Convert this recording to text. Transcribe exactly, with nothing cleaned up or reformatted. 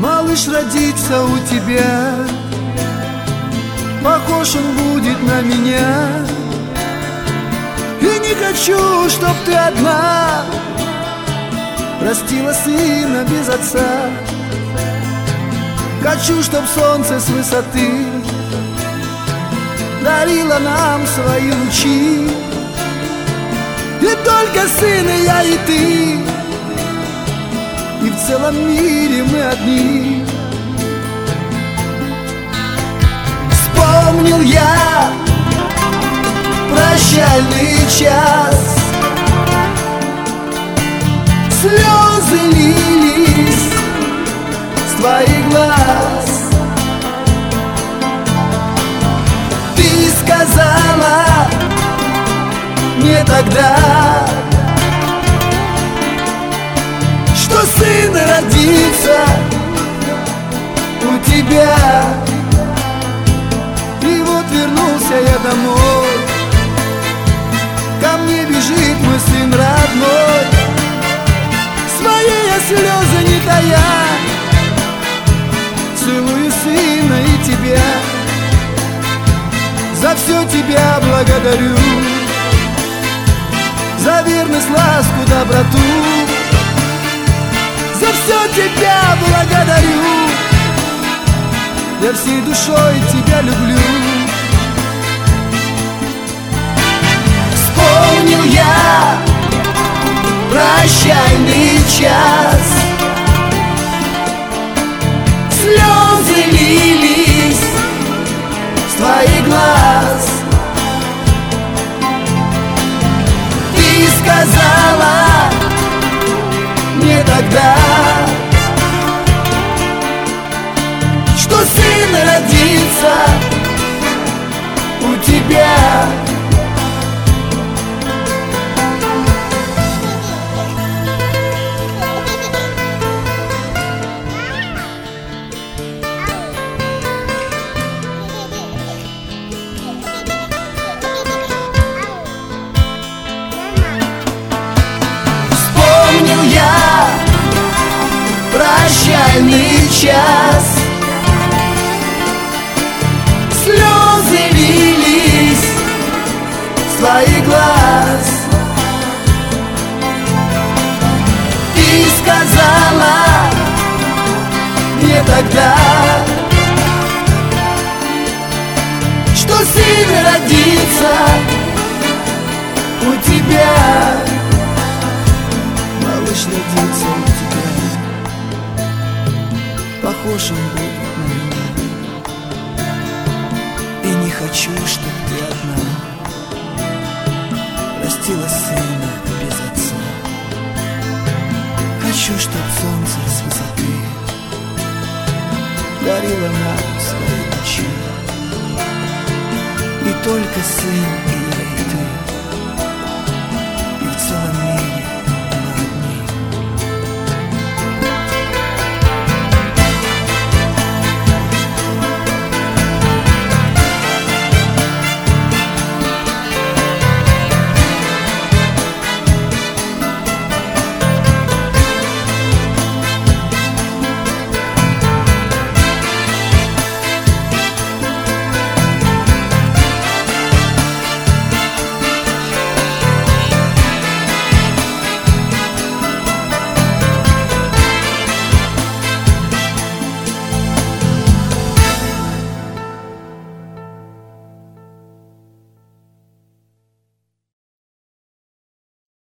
малыш родится у тебя, похож он будет на меня. И не хочу, чтоб ты одна растила сына без отца. Хочу, чтоб солнце с высоты дарило нам свои лучи. И только сын и я, и ты, и в целом мире мы одни. Вспомнил я прощальный час, слезы лились с твоих глаз. Ты сказала мне тогда, что сын родится у тебя. И вот вернулся я домой, ко мне бежит мой сын родной. Свои я слезы не тая, целую сына и тебя. За все тебя благодарю, за верность, ласку, доброту. За все тебя благодарю, я всей душой тебя люблю. Вспомнил я прощальный час, слезы лились с твоих глаз. Ты сказала мне тогда, что сын родится у тебя. Вспомнил я прощальный час, слезы лились с твоих глаз. Ты сказала мне тогда, что сын родится у тебя. Малыш родится у тебя, похож он будет на меня. И не хочу, чтоб ты одна растила сына без отца. Хочу, чтоб солнце с высоты дарило нам свои лучи. И только сын и